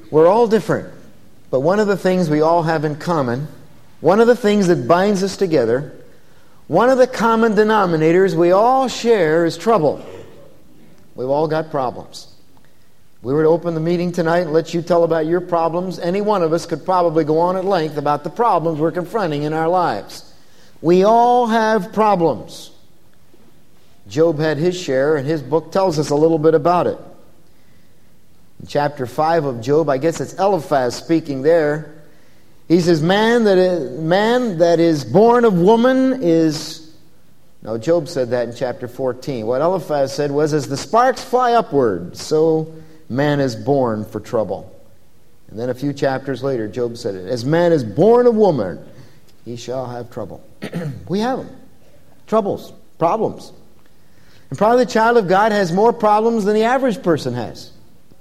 We're all different. But one of the things we all have in common, one of the things that binds us together, one of the common denominators we all share is trouble. We've all got problems. If we were to open the meeting tonight and let you tell about your problems, any one of us could probably go on at length about the problems we're confronting in our lives. We all have problems. Job had his share, and his book tells us a little bit about it. In chapter 5 of Job, I guess it's Eliphaz speaking there. He says, man that is born of woman is... No, Job said that in chapter 14. What Eliphaz said was, as the sparks fly upward, so man is born for trouble. And then a few chapters later, Job said it. As man is born of woman, he shall have trouble. We have them. Troubles, problems. And probably the child of God has more problems than the average person has.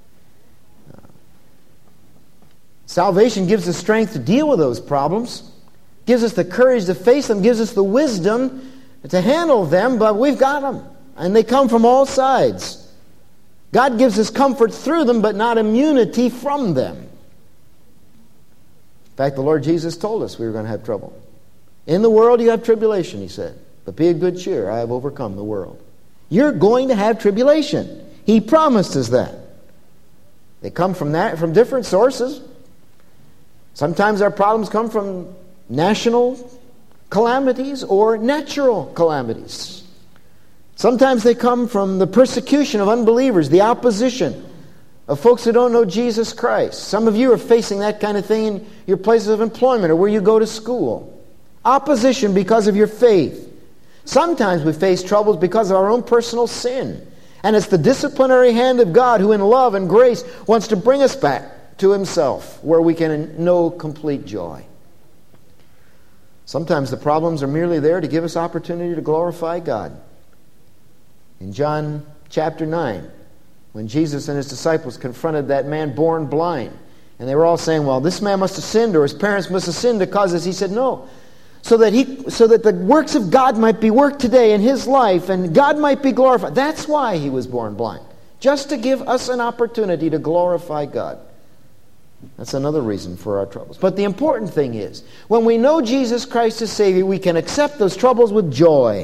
Salvation gives us strength to deal with those problems, gives us the courage to face them, gives us the wisdom to handle them, but we've got them. And they come from all sides. God gives us comfort through them, but not immunity from them. In fact, the Lord Jesus told us we were going to have trouble. In the world you have tribulation, he said, but be of good cheer, I have overcome the world. You're going to have tribulation. He promised us that. They come from different sources. Sometimes our problems come from national calamities or natural calamities. Sometimes they come from the persecution of unbelievers, the opposition of folks who don't know Jesus Christ. Some of you are facing that kind of thing in your places of employment or where you go to school. Opposition because of your faith. Sometimes we face troubles because of our own personal sin. And it's the disciplinary hand of God who in love and grace wants to bring us back to himself, where we can know complete joy. Sometimes the problems are merely there to give us opportunity to glorify God. In John chapter 9, when Jesus and his disciples confronted that man born blind, and they were all saying, well, this man must have sinned, or his parents must have sinned to cause this. He said, no. So that the works of God might be worked today in his life, and God might be glorified. That's why he was born blind. Just to give us an opportunity to glorify God. That's another reason for our troubles. But the important thing is, when we know Jesus Christ as Savior, we can accept those troubles with joy.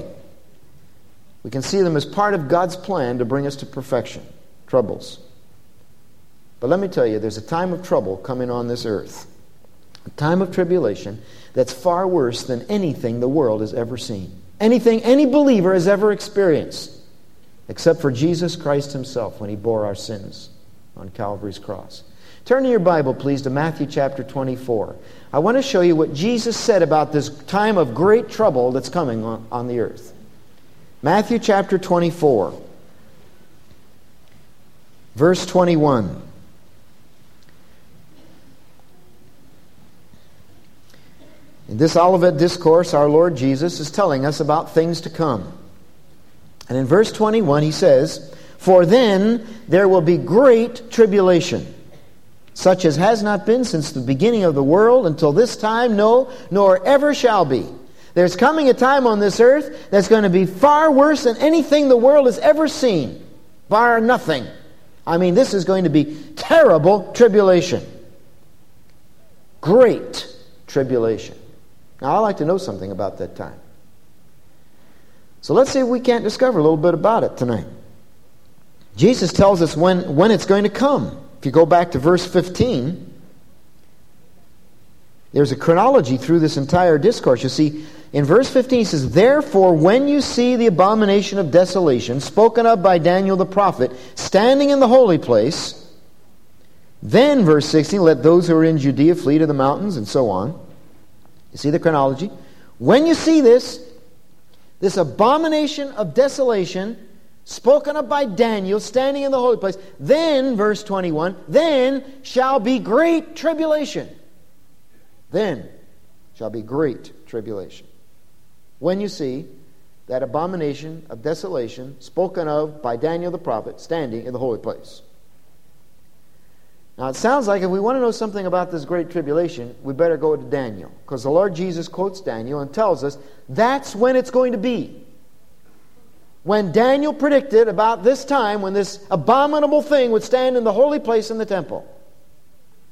We can see them as part of God's plan to bring us to perfection. Troubles. But let me tell you, there's a time of trouble coming on this earth. A time of tribulation that's far worse than anything the world has ever seen. Anything any believer has ever experienced. Except for Jesus Christ himself when he bore our sins on Calvary's cross. Turn in your Bible, please, to Matthew chapter 24. I want to show you what Jesus said about this time of great trouble that's coming on the earth. Matthew chapter 24, verse 21. In this Olivet Discourse, our Lord Jesus is telling us about things to come. And in verse 21, he says, for then there will be great tribulation, such as has not been since the beginning of the world until this time, no, nor ever shall be. There's coming a time on this earth that's going to be far worse than anything the world has ever seen, bar nothing. I mean, this is going to be terrible tribulation. Great tribulation. Now, I'd like to know something about that time. So let's see if we can't discover a little bit about it tonight. Jesus tells us when it's going to come. If you go back to verse 15, there's a chronology through this entire discourse. You see, in verse 15 he says, therefore, when you see the abomination of desolation, spoken of by Daniel the prophet, standing in the holy place, then, verse 16, let those who are in Judea flee to the mountains, and so on. You see the chronology? When you see this abomination of desolation, spoken of by Daniel, standing in the holy place, then, verse 21, then shall be great tribulation. Then shall be great tribulation. When you see that abomination of desolation, spoken of by Daniel the prophet, standing in the holy place. Now it sounds like if we want to know something about this great tribulation, we better go to Daniel. Because the Lord Jesus quotes Daniel and tells us that's when it's going to be. When Daniel predicted about this time when this abominable thing would stand in the holy place in the temple.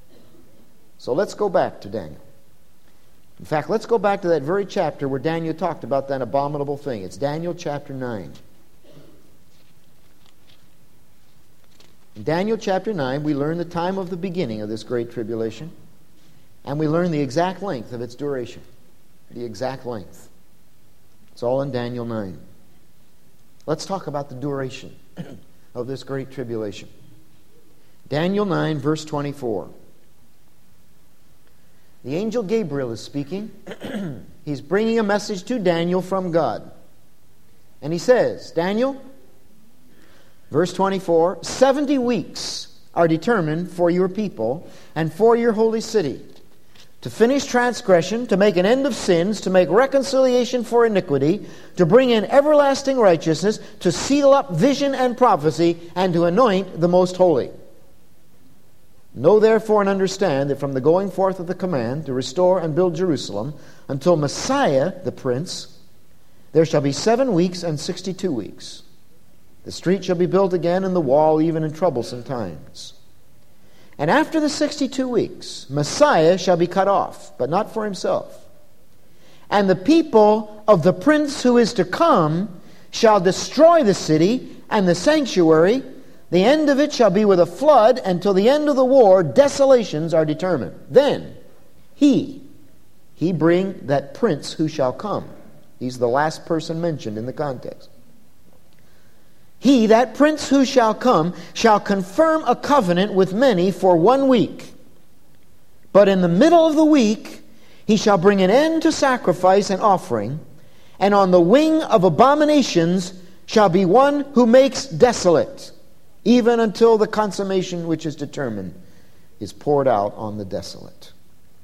So let's go back to Daniel. In fact, let's go back to that very chapter where Daniel talked about that abominable thing. It's Daniel chapter 9. In Daniel chapter 9, we learn the time of the beginning of this great tribulation, and we learn the exact length of its duration. The exact length. It's all in Daniel 9. Let's talk about the duration of this great tribulation. Daniel 9, verse 24. The angel Gabriel is speaking. He's bringing a message to Daniel from God. And he says, Daniel, verse 24, 70 weeks are determined for your people and for your holy city, to finish transgression, to make an end of sins, to make reconciliation for iniquity, to bring in everlasting righteousness, to seal up vision and prophecy, and to anoint the most holy. Know therefore and understand that from the going forth of the command to restore and build Jerusalem until Messiah, the Prince, there shall be 7 weeks and 62 weeks. The street shall be built again, and the wall even in troublesome times. And after the 62 weeks, Messiah shall be cut off, but not for himself. And the people of the Prince who is to come shall destroy the city and the sanctuary. The end of it shall be with a flood, until the end of the war desolations are determined. Then he bring that prince who shall come. He's the last person mentioned in the context. He, that prince who shall come, shall confirm a covenant with many for 1 week. But in the middle of the week he shall bring an end to sacrifice and offering, and on the wing of abominations shall be one who makes desolate, even until the consummation which is determined is poured out on the desolate.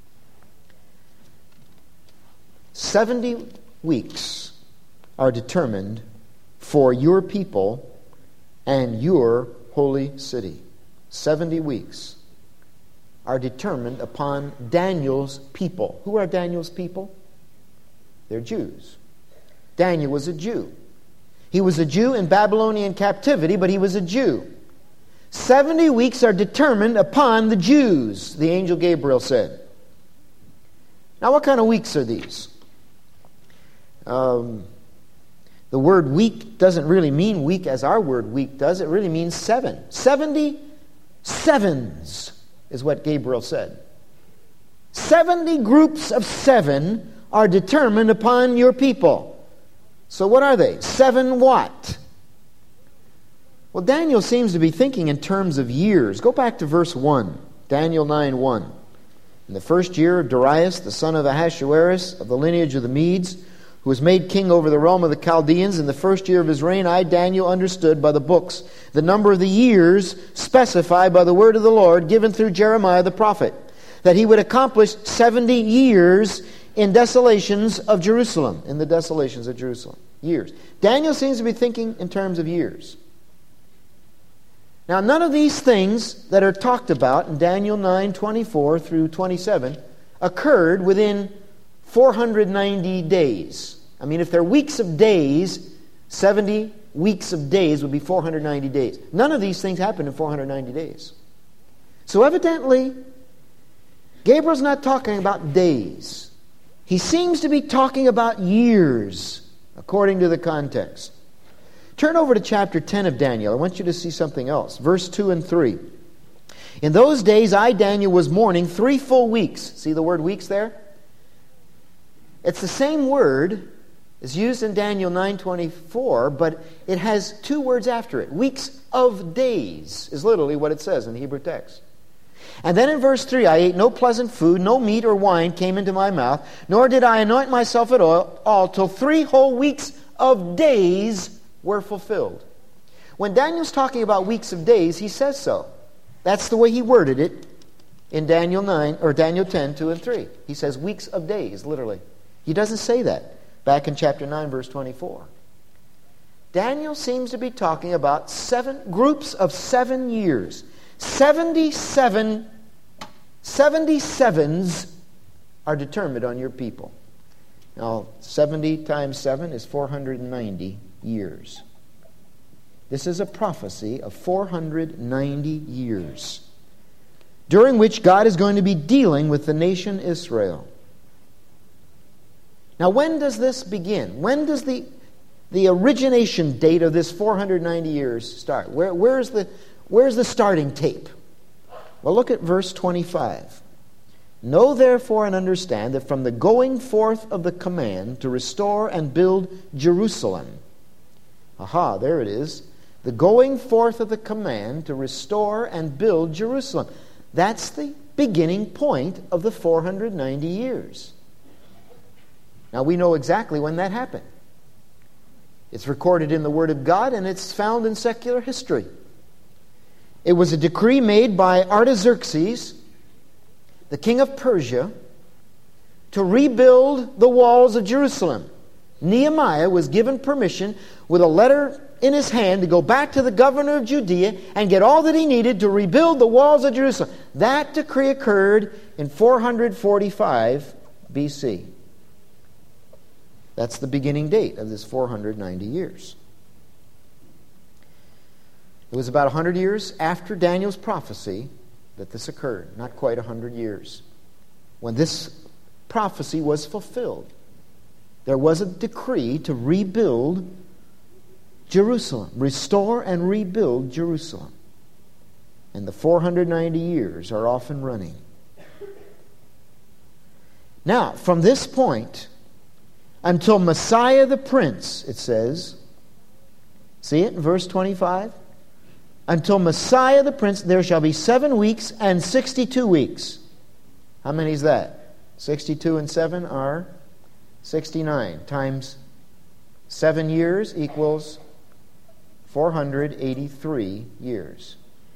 70 weeks are determined for your people and your holy city. 70 weeks are determined upon Daniel's people. Who are Daniel's people? They're Jews. Daniel was a Jew. He was a Jew in Babylonian captivity, but he was a Jew. 70 weeks are determined upon the Jews, the angel Gabriel said. Now, what kind of weeks are these? The word week doesn't really mean week as our word week does. It really means 7. 70 sevens is what Gabriel said. 70 groups of 7 are determined upon your people. So what are they? 7 what? Well, Daniel seems to be thinking in terms of years. Go back to verse 1, Daniel 9:1. In the first year of Darius, the son of Ahasuerus, of the lineage of the Medes, who was made king over the realm of the Chaldeans, in the first year of his reign, I, Daniel, understood by the books the number of the years specified by the word of the Lord given through Jeremiah the prophet, that he would accomplish 70 years in desolations of Jerusalem. In the desolations of Jerusalem. Years. Daniel seems to be thinking in terms of years. Now, none of these things that are talked about in Daniel 9:24 through 27 occurred within 490 days. I mean, if they're weeks of days, 70 weeks of days would be 490 days. None of these things happened in 490 days. So evidently, Gabriel's not talking about days. He seems to be talking about years, according to the context. Turn over to chapter 10 of Daniel. I want you to see something else. Verse 2 and 3. In those days, I, Daniel, was mourning 3 full weeks. See the word weeks there? It's the same word as used in Daniel 9:24, but it has 2 words after it. Weeks of days is literally what it says in the Hebrew text. And then in verse 3, I ate no pleasant food, no meat or wine came into my mouth, nor did I anoint myself at all till 3 whole weeks of days were fulfilled. When Daniel's talking about weeks of days, he says so. That's the way he worded it in Daniel 9 or Daniel 10, 2 and 3. He says weeks of days, literally. He doesn't say that back in chapter 9, verse 24. Daniel seems to be talking about 7 groups of 7 years. 77s are determined on your people. Now, 70 times 7 is 490 years. This is a prophecy of 490 years. during which God is going to be dealing with the nation Israel. Now, when does this begin? When does the origination date of this 490 years start? Where's the starting tape? Well, look at verse 25. Know therefore and understand that from the going forth of the command to restore and build Jerusalem. Aha, there it is. The going forth of the command to restore and build Jerusalem. That's the beginning point of the 490 years. Now we know exactly when that happened. It's recorded in the Word of God and it's found in secular history. It was a decree made by Artaxerxes, the king of Persia, to rebuild the walls of Jerusalem. Nehemiah was given permission with a letter in his hand to go back to the governor of Judea and get all that he needed to rebuild the walls of Jerusalem. That decree occurred in 445 BC. That's the beginning date of this 490 years. It was about 100 years after Daniel's prophecy that this occurred. Not quite 100 years. When this prophecy was fulfilled, there was a decree to rebuild Jerusalem. Restore and rebuild Jerusalem. And the 490 years are off and running. Now, from this point until Messiah the Prince, it says, see it in verse 25? Until Messiah the Prince, there shall be 7 weeks and 62 weeks. How many is that? 62 and 7 are 69. Times 7 years equals 483 years.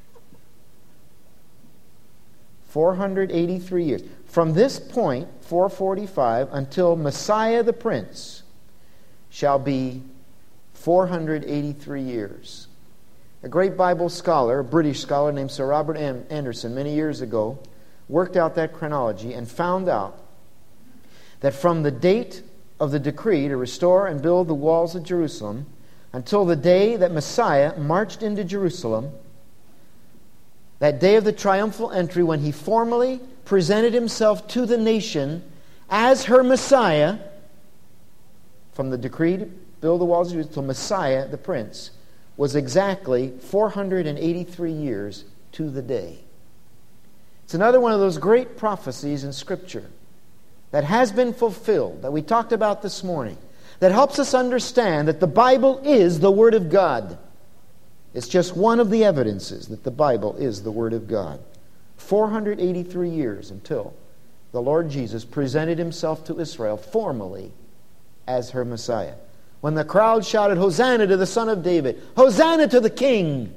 483 years. From this point, 445, until Messiah the Prince, shall be 483 years. A great Bible scholar, a British scholar named Sir Robert Anderson, many years ago, worked out that chronology and found out that from the date of the decree to restore and build the walls of Jerusalem until the day that Messiah marched into Jerusalem, that day of the triumphal entry when he formally presented himself to the nation as her Messiah, from the decree to build the walls of Jerusalem till Messiah the Prince, was exactly 483 years to the day. It's another one of those great prophecies in Scripture that has been fulfilled, that we talked about this morning, that helps us understand that the Bible is the Word of God. It's just one of the evidences that the Bible is the Word of God. 483 years until the Lord Jesus presented himself to Israel formally as her Messiah. When the crowd shouted, "Hosanna to the Son of David! Hosanna to the King!"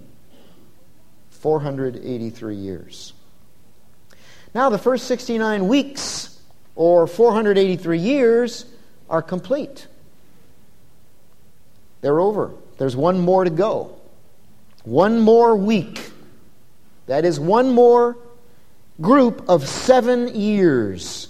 483 years. Now the first 69 weeks, or 483 years, are complete. They're over. There's one more to go. One more week. That is one more group of 7 years.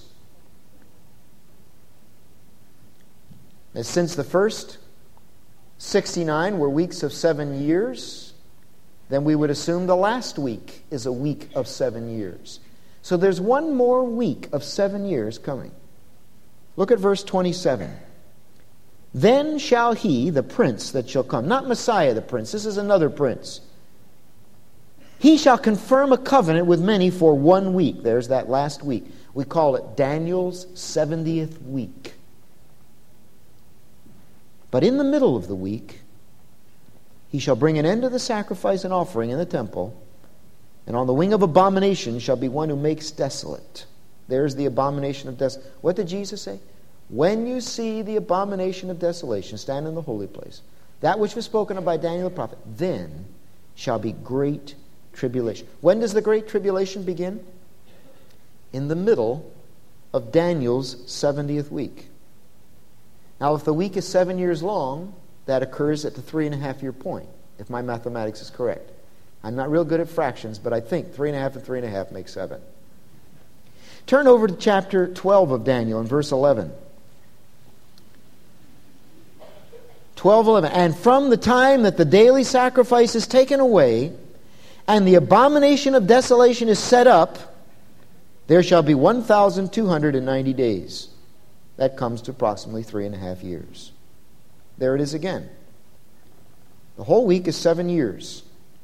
And since the first 69 were weeks of 7 years, then we would assume the last week is a week of 7 years. So there's one more week of 7 years coming. Look at verse 27. Then shall he, the prince that shall come, not Messiah the prince, this is another prince. He shall confirm a covenant with many for 1 week. There's that last week. We call it Daniel's 70th week. But in the middle of the week, he shall bring an end to the sacrifice and offering in the temple, and on the wing of abomination shall be one who makes desolate. There's the abomination of desolation. What did Jesus say? When you see the abomination of desolation stand in the holy place, that which was spoken of by Daniel the prophet, then shall be great tribulation. When does the great tribulation begin? In the middle of Daniel's 70th week. Now, if the week is 7 years long, that occurs at the 3.5-year point, if my mathematics is correct. I'm not real good at fractions, but I think 3.5 and 3.5 make 7. Turn over to chapter 12 of Daniel in verse 11. 12:11. And from the time that the daily sacrifice is taken away, and the abomination of desolation is set up, there shall be 1,290 days. That comes to approximately 3.5 years. There it is again. The whole week is 7 years.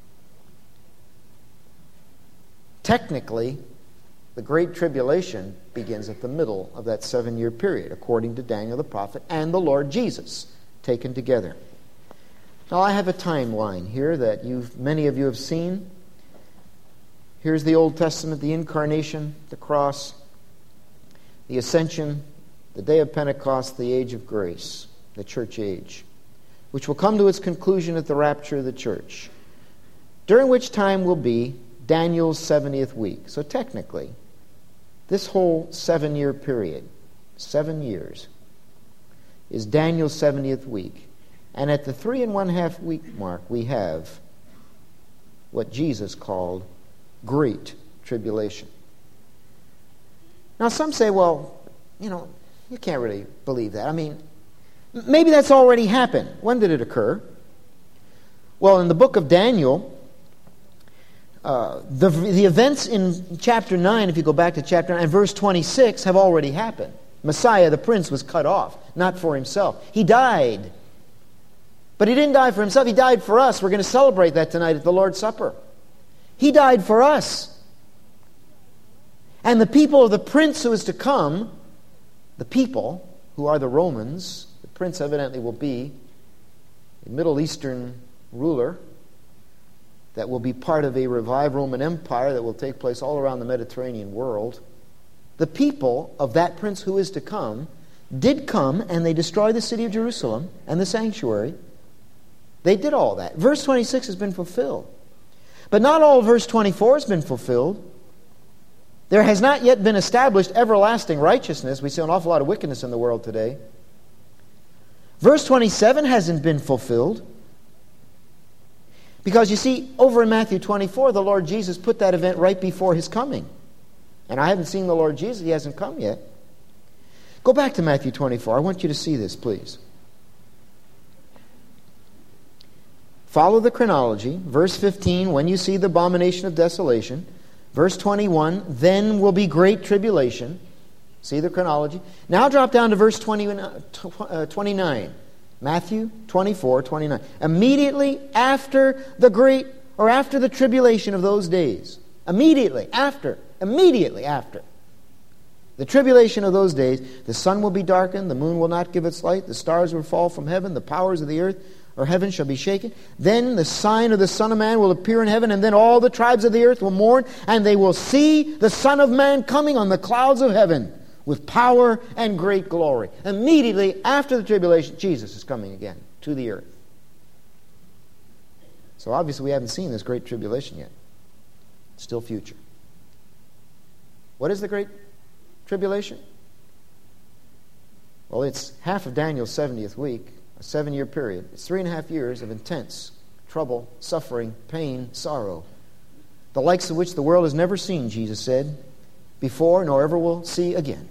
Technically, the Great Tribulation begins at the middle of that 7-year period, according to Daniel the prophet and the Lord Jesus, taken together. Now, I have a timeline here that many of you have seen. Here's the Old Testament, the incarnation, the cross, the ascension, the day of Pentecost, the age of grace, the church age, which will come to its conclusion at the rapture of the church, during which time will be Daniel's 70th week. So technically, this whole 7-year period, 7 years, is Daniel's 70th week. And at the 3.5 week mark, we have what Jesus called Great Tribulation. Now, some say, well, you can't really believe that. I mean, maybe that's already happened. When did it occur? Well, in the book of Daniel, the events in chapter 9, if you go back to chapter 9, verse 26, have already happened. Messiah, the prince, was cut off, not for himself. He died. But he didn't die for himself. He died for us. We're going to celebrate that tonight at the Lord's Supper. He died for us. And the people of the prince who is to come, the people who are the Romans, the prince evidently will be a Middle Eastern ruler that will be part of a revived Roman Empire that will take place all around the Mediterranean world. The people of that prince who is to come did come, and they destroyed the city of Jerusalem and the sanctuary. They did all that. Verse 26 has been fulfilled. But not all of verse 24 has been fulfilled. There has not yet been established everlasting righteousness. We see an awful lot of wickedness in the world today. Verse 27 hasn't been fulfilled. Because you see, over in Matthew 24, the Lord Jesus put that event right before His coming. And I haven't seen the Lord Jesus. He hasn't come yet. Go back to Matthew 24. I want you to see this, please. Follow the chronology. Verse 15, when you see the abomination of desolation. Verse 21, then will be great tribulation. See the chronology. Now drop down to verse 29. Matthew 24, 29. Immediately after the tribulation of those days. Immediately after the tribulation of those days, the sun will be darkened, the moon will not give its light, the stars will fall from heaven, the powers of the earth or heaven shall be shaken. Then the sign of the Son of Man will appear in heaven, and then all the tribes of the earth will mourn, and they will see the Son of Man coming on the clouds of heaven with power and great glory. Immediately after the tribulation, Jesus is coming again to the earth. So obviously we haven't seen this great tribulation yet. It's still future. What is the great tribulation? Well, it's half of Daniel's 70th week, a 7-year period. It's 3.5 years of intense trouble, suffering, pain, sorrow, the likes of which the world has never seen, Jesus said, before nor ever will see again.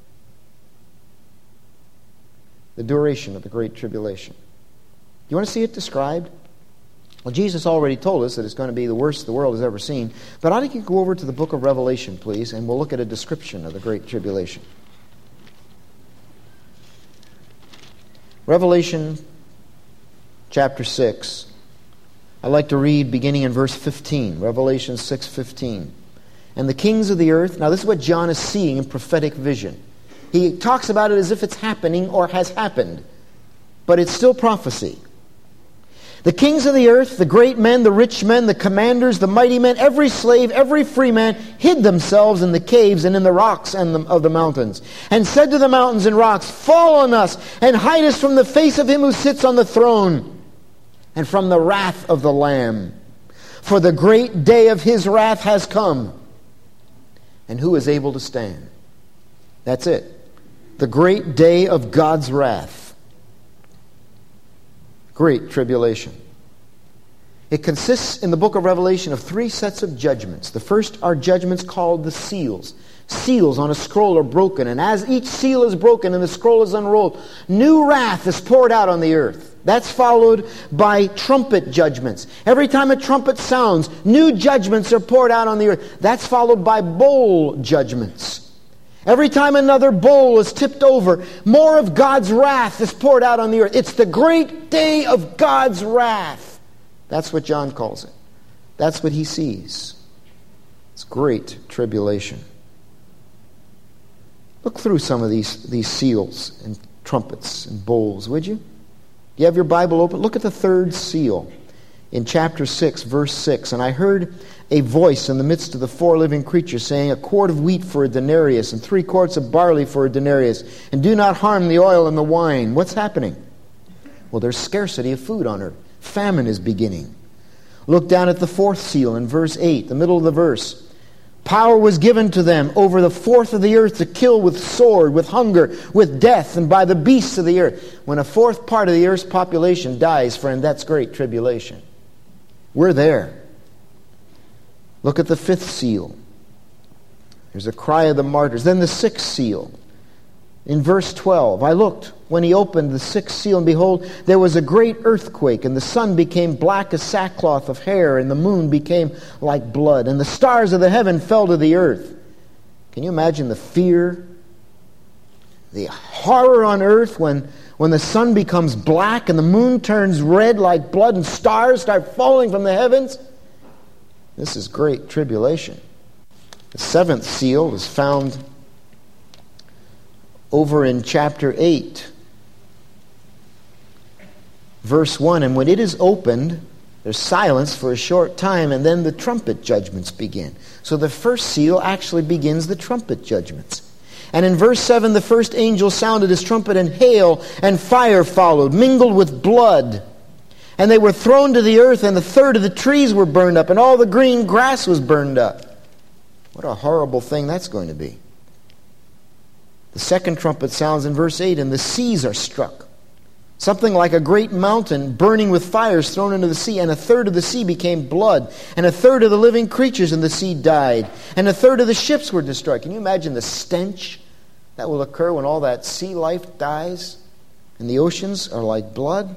The duration of the Great Tribulation. You want to see it described? Well, Jesus already told us that it's going to be the worst the world has ever seen. But I'd like you to go over to the book of Revelation, please, and we'll look at a description of the Great Tribulation. Revelation chapter 6. I'd like to read beginning in verse 15. Revelation 6:15. And the kings of the earth. Now this is what John is seeing in prophetic vision. He talks about it as if it's happening or has happened. But it's still prophecy. The kings of the earth, the great men, the rich men, the commanders, the mighty men, every slave, every free man, hid themselves in the caves and in the rocks of the mountains, and said to the mountains and rocks, fall on us, and hide us from the face of him who sits on the throne, and from the wrath of the Lamb. For the great day of his wrath has come, and who is able to stand? That's it. The great day of God's wrath. Great tribulation. It consists in the book of Revelation of 3 sets of judgments. The first are judgments called the seals. Seals on a scroll are broken, and as each seal is broken and the scroll is unrolled, new wrath is poured out on the earth. That's followed by trumpet judgments. Every time a trumpet sounds, new judgments are poured out on the earth. That's followed by bowl judgments. Every time another bowl is tipped over, more of God's wrath is poured out on the earth. It's the great day of God's wrath. That's what John calls it. That's what he sees. It's great tribulation. Look through some of these seals and trumpets and bowls, would you? You have your Bible open? Look at the third seal in chapter 6, verse 6. And I heard a voice in the midst of the four living creatures saying, a quart of wheat for a denarius, and 3 quarts of barley for a denarius, and do not harm the oil and the wine. What's happening? Well, there's scarcity of food on earth. Famine is beginning. Look down at the fourth seal in verse 8, the middle of the verse. Power was given to them over the fourth of the earth to kill with sword, with hunger, with death, and by the beasts of the earth. When a fourth part of the earth's population dies, friend, that's great tribulation. We're there. Look at the fifth seal. There's a cry of the martyrs. Then the sixth seal. In verse 12, I looked when he opened the sixth seal, and behold, there was a great earthquake, and the sun became black as sackcloth of hair, and the moon became like blood, and the stars of the heaven fell to the earth. Can you imagine the fear, the horror on earth when the sun becomes black and the moon turns red like blood and stars start falling from the heavens? This is great tribulation. The seventh seal is found over in chapter 8, verse 1. And when it is opened, there's silence for a short time, and then the trumpet judgments begin. So the first seal actually begins the trumpet judgments. And in verse 7, the first angel sounded his trumpet, and hail and fire followed, mingled with blood. And they were thrown to the earth, and 1/3 of the trees were burned up, and all the green grass was burned up. What a horrible thing that's going to be. The second trumpet sounds in verse 8, and the seas are struck. Something like a great mountain burning with fires thrown into the sea, and 1/3 of the sea became blood, and 1/3 of the living creatures in the sea died, and 1/3 of the ships were destroyed. Can you imagine the stench that will occur when all that sea life dies and the oceans are like blood?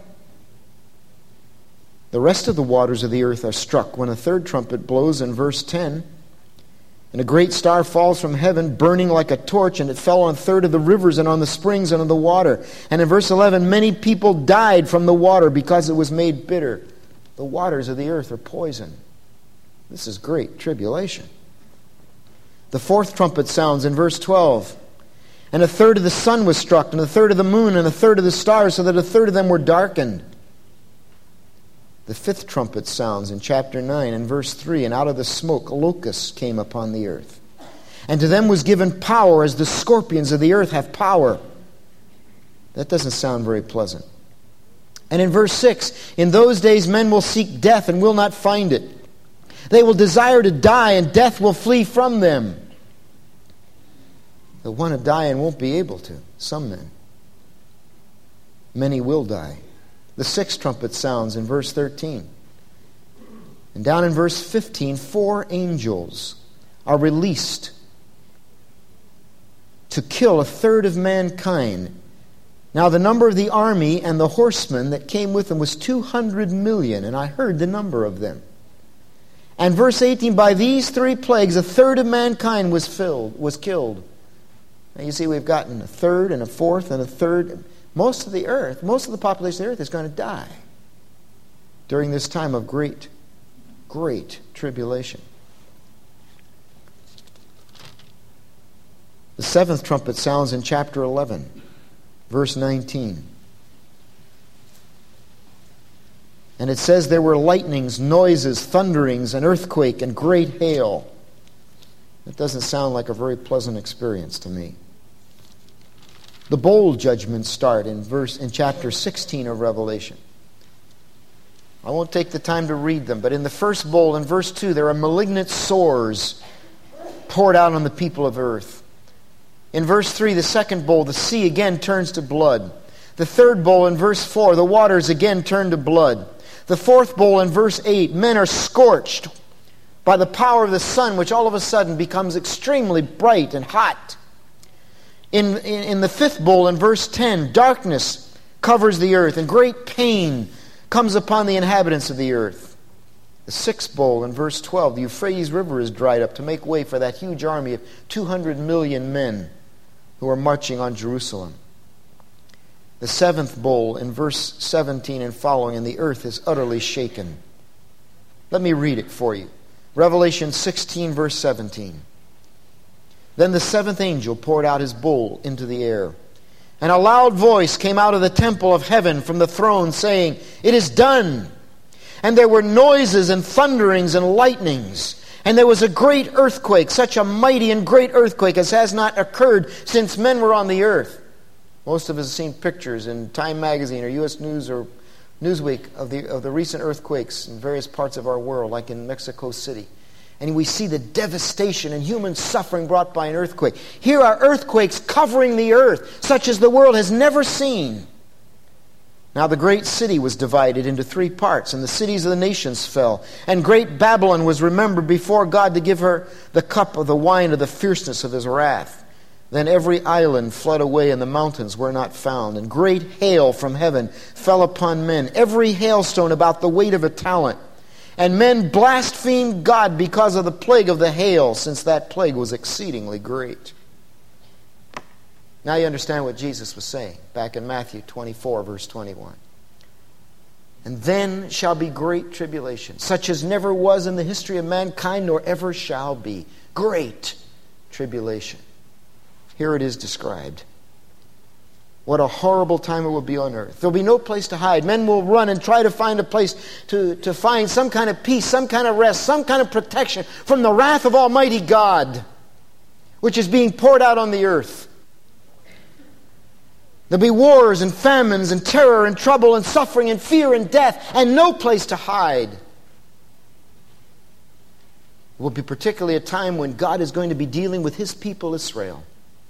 The rest of the waters of the earth are struck when a third trumpet blows in verse 10. And a great star falls from heaven, burning like a torch, and it fell on 1/3 of the rivers and on the springs and on the water. And in verse 11, many people died from the water because it was made bitter. The waters of the earth are poison. This is great tribulation. The fourth trumpet sounds in verse 12. And 1/3 of the sun was struck, and 1/3 of the moon, and 1/3 of the stars, so that 1/3 of them were darkened. The fifth trumpet sounds in chapter 9 and verse 3, and out of the smoke locusts came upon the earth. And to them was given power as the scorpions of the earth have power. That doesn't sound very pleasant. And in verse 6, in those days men will seek death and will not find it. They will desire to die, and death will flee from them. They'll want to die and won't be able to. Some men. Many will die. The sixth trumpet sounds in verse 13. And down in verse 15, 4 angels are released to kill 1/3 of mankind. Now the number of the army and the horsemen that came with them was 200 million, and I heard the number of them. And verse 18, by these 3 plagues, 1/3 of mankind was killed. Now you see, we've gotten 1/3 and 1/4 and 1/3. Most of the earth, most of the population of the earth is going to die during this time of great, great tribulation. The seventh trumpet sounds in chapter 11, verse 19. And it says there were lightnings, noises, thunderings, an earthquake, and great hail. That doesn't sound like a very pleasant experience to me. The bowl judgments start in chapter 16 of Revelation. I won't take the time to read them, but in the first bowl, in verse 2, there are malignant sores poured out on the people of earth. In verse 3, the second bowl, the sea again turns to blood. The third bowl, in verse 4, the waters again turn to blood. The fourth bowl, in verse 8, men are scorched by the power of the sun, which all of a sudden becomes extremely bright and hot. In the fifth bowl, in verse 10, darkness covers the earth, and great pain comes upon the inhabitants of the earth. The sixth bowl in verse 12, the Euphrates River is dried up to make way for that huge army of 200 million men who are marching on Jerusalem. The seventh bowl in verse 17 and following, and the earth is utterly shaken. Let me read it for you. Revelation 16, verse 17. Then the seventh angel poured out his bowl into the air, and a loud voice came out of the temple of heaven from the throne, saying, "It is done." And there were noises and thunderings and lightnings. And there was a great earthquake, such a mighty and great earthquake as has not occurred since men were on the earth. Most of us have seen pictures in Time Magazine or U.S. News or Newsweek of the recent earthquakes in various parts of our world, like in Mexico City. And we see the devastation and human suffering brought by an earthquake. Here are earthquakes covering the earth, such as the world has never seen. Now the great city was divided into three parts, and the cities of the nations fell. And great Babylon was remembered before God to give her the cup of the wine of the fierceness of his wrath. Then every island fled away, and the mountains were not found. And great hail from heaven fell upon men, every hailstone about the weight of a talent. And men blasphemed God because of the plague of the hail, since that plague was exceedingly great. Now you understand what Jesus was saying back in Matthew 24, verse 21. And then shall be great tribulation, such as never was in the history of mankind, nor ever shall be. Great tribulation. Here it is described. What a horrible time it will be on earth. There'll be no place to hide. Men will run and try to find a place to find some kind of peace, some kind of rest, some kind of protection from the wrath of Almighty God, which is being poured out on the earth. There'll be wars and famines and terror and trouble and suffering and fear and death, and no place to hide. It will be particularly a time when God is going to be dealing with his people Israel.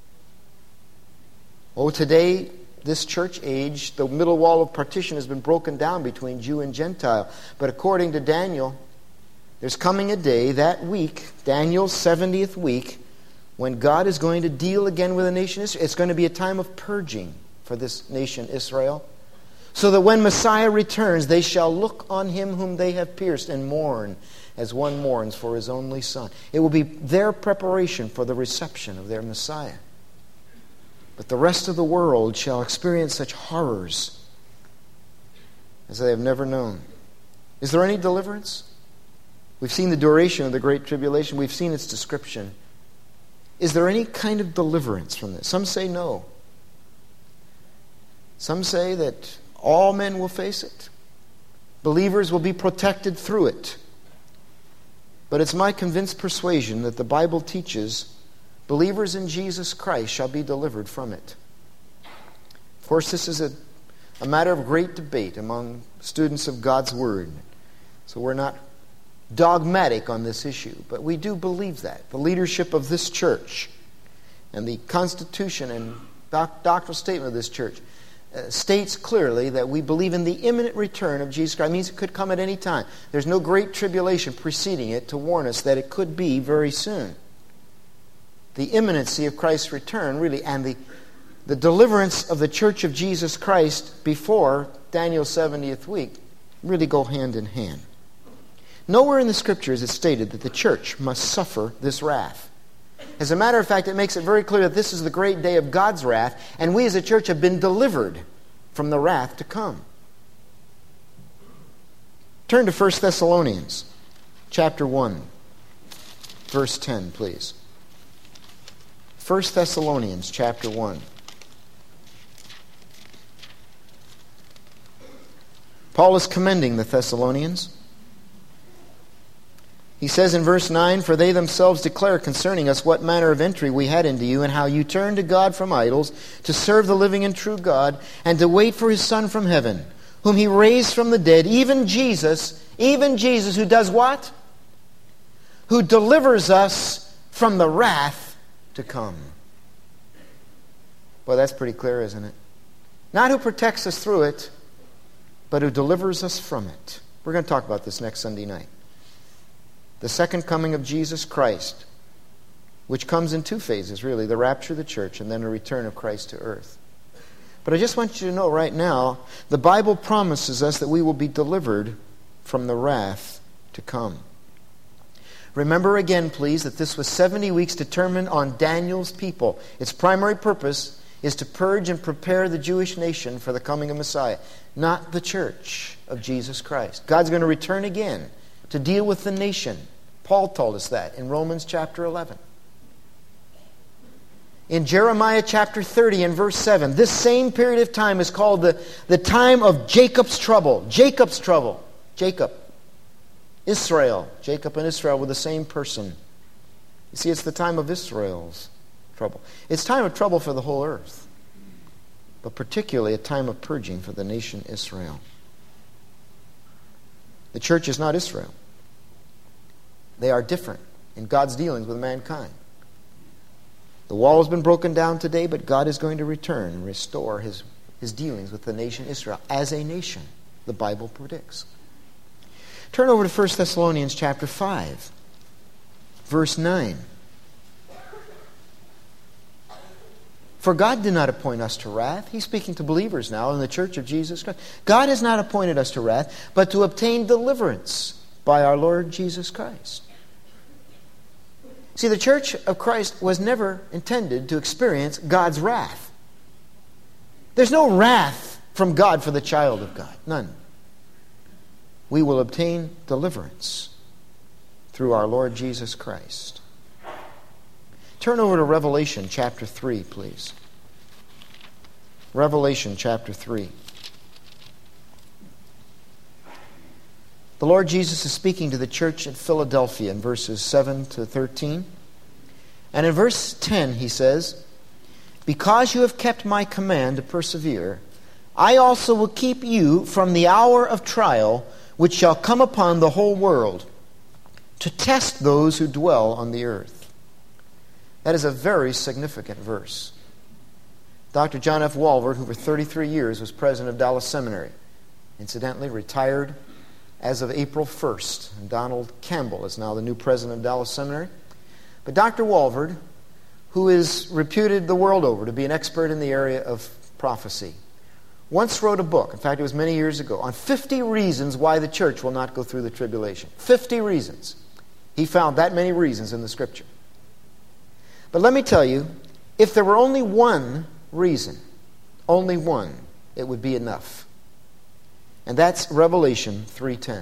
Oh, today, this church age, the middle wall of partition has been broken down between Jew and Gentile. But according to Daniel, there's coming a day, that week, Daniel's 70th week, when God is going to deal again with the nation Israel. It's going to be a time of purging for this nation Israel, so that when Messiah returns, they shall look on him whom they have pierced and mourn as one mourns for his only son. It will be their preparation for the reception of their Messiah. But the rest of the world shall experience such horrors as they have never known. Is there any deliverance? We've seen the duration of the Great Tribulation. We've seen its description. Is there any kind of deliverance from this? Some say no. Some say that all men will face it. Believers will be protected through it. But it's my convinced persuasion that the Bible teaches believers in Jesus Christ shall be delivered from it. Of course, this is a matter of great debate among students of God's Word. So we're not dogmatic on this issue, but we do believe that. The leadership of this church and the constitution and doctrinal statement of this church states clearly that we believe in the imminent return of Jesus Christ. It means it could come at any time. There's no great tribulation preceding it to warn us that it could be very soon. The imminency of Christ's return, really, and the deliverance of the church of Jesus Christ before Daniel's 70th week really go hand in hand. Nowhere in the Scriptures is it stated that the church must suffer this wrath. As a matter of fact, it makes it very clear that this is the great day of God's wrath, and we as a church have been delivered from the wrath to come. Turn to 1 Thessalonians chapter 1, verse 10, please. 1 Thessalonians chapter 1. Paul is commending the Thessalonians. He says in verse 9, "For they themselves declare concerning us what manner of entry we had into you, and how you turned to God from idols, to serve the living and true God, and to wait for his Son from heaven, whom he raised from the dead, even Jesus who does what? Who delivers us from the wrath to come." Well, that's pretty clear, isn't it? Not who protects us through it, but who delivers us from it. We're going to talk about this next Sunday night. The second coming of Jesus Christ, which comes in two phases, really, the rapture of the church and then a return of Christ to earth. But I just want you to know right now, the Bible promises us that we will be delivered from the wrath to come. Remember again, please, that this was 70 weeks determined on Daniel's people. Its primary purpose is to purge and prepare the Jewish nation for the coming of Messiah, not the church of Jesus Christ. God's going to return again to deal with the nation. Paul told us that in Romans chapter 11. In Jeremiah chapter 30 and verse 7, this same period of time is called the time of Jacob's trouble. Jacob's trouble. Jacob. Israel. Jacob and Israel were the same person. You see, it's the time of Israel's trouble. It's time of trouble for the whole earth, but particularly a time of purging for the nation Israel. The church is not Israel. They are different in God's dealings with mankind. The wall has been broken down today, but God is going to return and restore His dealings with the nation Israel as a nation, the Bible predicts. Turn over to 1 Thessalonians chapter 5, verse 9. For God did not appoint us to wrath. He's speaking to believers now in the church of Jesus Christ. God has not appointed us to wrath, but to obtain deliverance by our Lord Jesus Christ. See, the church of Christ was never intended to experience God's wrath. There's no wrath from God for the child of God. None. We will obtain deliverance through our Lord Jesus Christ. Turn over to Revelation chapter 3, please. Revelation chapter 3. The Lord Jesus is speaking to the church at Philadelphia in verses 7 to 13. And in verse 10 he says, because you have kept my command to persevere, I also will keep you from the hour of trial which shall come upon the whole world, to test those who dwell on the earth. That is a very significant verse. Dr. John F. Walvoord, who for 33 years was president of Dallas Seminary, incidentally retired as of April 1st. And Donald Campbell is now the new president of Dallas Seminary. But Dr. Walvoord, who is reputed the world over to be an expert in the area of prophecy, once wrote a book, in fact it was many years ago, on 50 reasons why the church will not go through the tribulation. 50 reasons. He found that many reasons in the Scripture. But let me tell you, if there were only one reason, only one, it would be enough. And that's Revelation 3:10.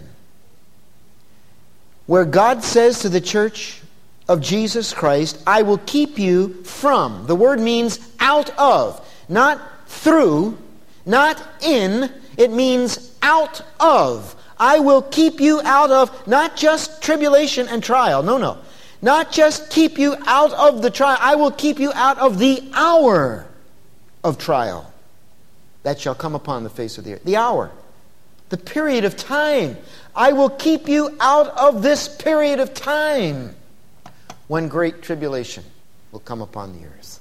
Where God says to the church of Jesus Christ, I will keep you from. The word means out of, not through, not in. It means out of. I will keep you out of not just tribulation and trial. No. Not just keep you out of the trial. I will keep you out of the hour of trial that shall come upon the face of the earth. The hour. The period of time. I will keep you out of this period of time when great tribulation will come upon the earth.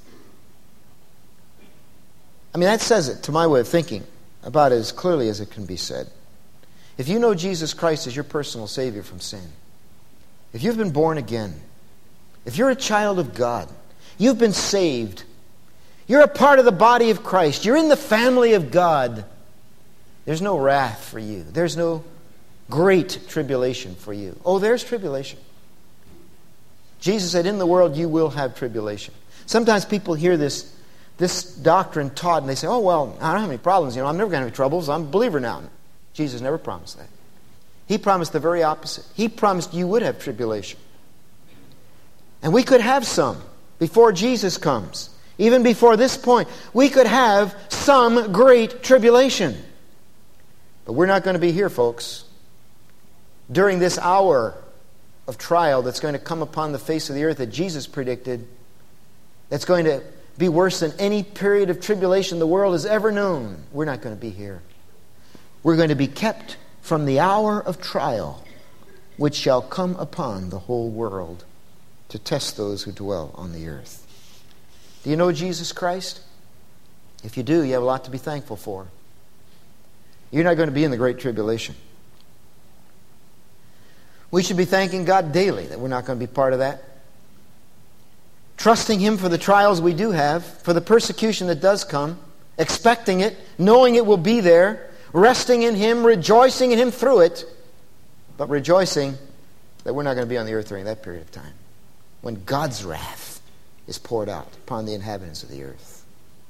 I mean, that says it, to my way of thinking, about as clearly as it can be said. If you know Jesus Christ as your personal Savior from sin, if you've been born again, if you're a child of God, you've been saved, you're a part of the body of Christ, you're in the family of God, there's no wrath for you. There's no great tribulation for you. Oh, there's tribulation. Jesus said, in the world you will have tribulation. Sometimes people hear this doctrine taught and they say, oh, well, I don't have any problems. I'm never going to have any troubles. I'm a believer now. Jesus never promised that. He promised the very opposite. He promised you would have tribulation. And we could have some before Jesus comes. Even before this point, we could have some great tribulation. But we're not going to be here, folks. During this hour of trial that's going to come upon the face of the earth that Jesus predicted, that's going to be worse than any period of tribulation the world has ever known, we're not going to be here. We're going to be kept from the hour of trial which shall come upon the whole world to test those who dwell on the earth. Do you know Jesus Christ? If you do, you have a lot to be thankful for. You're not going to be in the great tribulation. We should be thanking God daily that we're not going to be part of that. Trusting Him for the trials we do have, for the persecution that does come, expecting it, knowing it will be there, resting in Him, rejoicing in Him through it, but rejoicing that we're not going to be on the earth during that period of time, when God's wrath is poured out upon the inhabitants of the earth.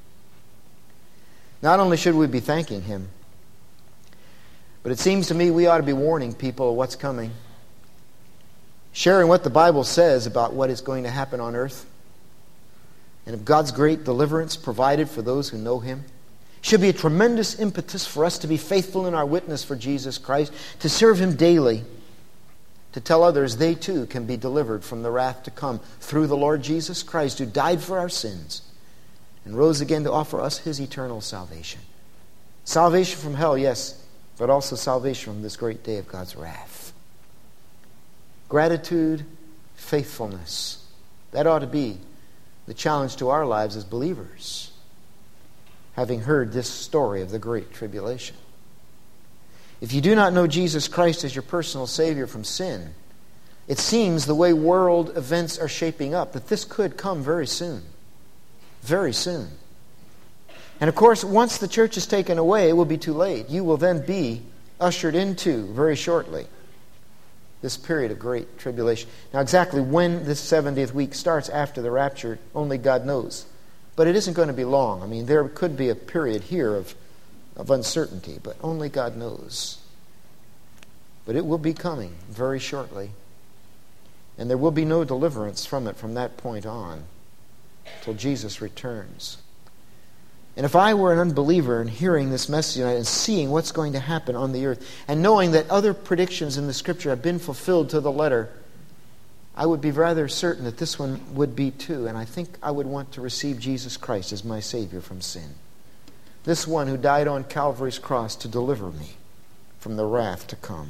Not only should we be thanking Him, but it seems to me we ought to be warning people of what's coming, sharing what the Bible says about what is going to happen on earth, and of God's great deliverance provided for those who know Him. Should be a tremendous impetus for us to be faithful in our witness for Jesus Christ, to serve Him daily, to tell others they too can be delivered from the wrath to come through the Lord Jesus Christ, who died for our sins and rose again to offer us His eternal salvation. Salvation from hell, yes, but also salvation from this great day of God's wrath. Gratitude, faithfulness, that ought to be the challenge to our lives as believers, having heard this story of the great tribulation. If you do not know Jesus Christ as your personal Savior from sin, it seems the way world events are shaping up that this could come very soon. Very soon. And of course, once the church is taken away, it will be too late. You will then be ushered into, very shortly, this period of great tribulation. Now, exactly when this 70th week starts after the rapture, only God knows. But it isn't going to be long. I mean, there could be a period here of uncertainty, but only God knows. But it will be coming very shortly. And there will be no deliverance from it from that point on till Jesus returns. And if I were an unbeliever and hearing this message tonight and seeing what's going to happen on the earth and knowing that other predictions in the Scripture have been fulfilled to the letter, I would be rather certain that this one would be too. And I think I would want to receive Jesus Christ as my Savior from sin. This one who died on Calvary's cross to deliver me from the wrath to come.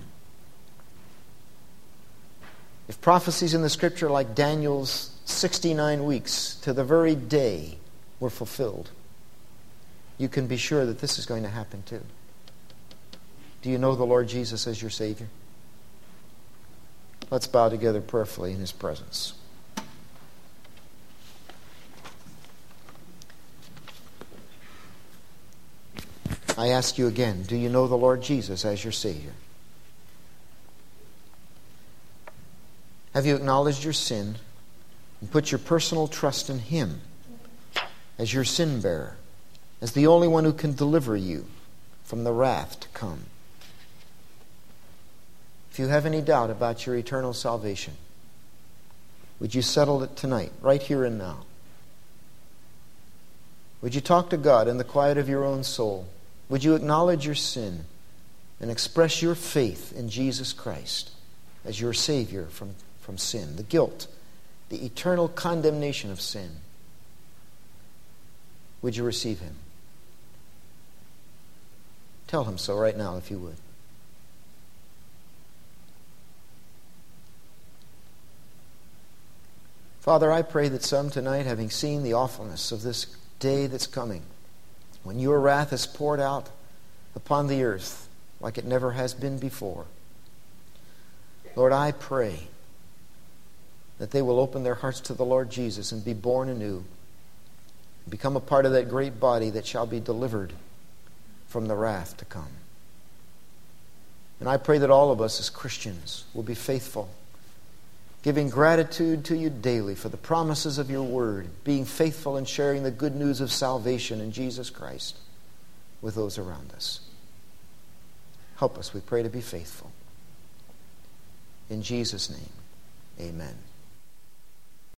If prophecies in the Scripture like Daniel's 69 weeks to the very day were fulfilled, you can be sure that this is going to happen too. Do you know the Lord Jesus as your Savior? Let's bow together prayerfully in His presence. I ask you again, do you know the Lord Jesus as your Savior? Have you acknowledged your sin and put your personal trust in Him as your sin bearer, as the only one who can deliver you from the wrath to come? If you have any doubt about your eternal salvation, would you settle it tonight, right here and now? Would you talk to God in the quiet of your own soul? Would you acknowledge your sin and express your faith in Jesus Christ as your Savior from sin, the guilt, the eternal condemnation of sin? Would you receive Him? Tell Him so right now if you would. Father, I pray that some tonight, having seen the awfulness of this day that's coming, when your wrath is poured out upon the earth like it never has been before, Lord, I pray that they will open their hearts to the Lord Jesus and be born anew, become a part of that great body that shall be delivered from the wrath to come. And I pray that all of us as Christians will be faithful, giving gratitude to you daily for the promises of your word, being faithful in sharing the good news of salvation in Jesus Christ with those around us. Help us, we pray, to be faithful. In Jesus' name, amen.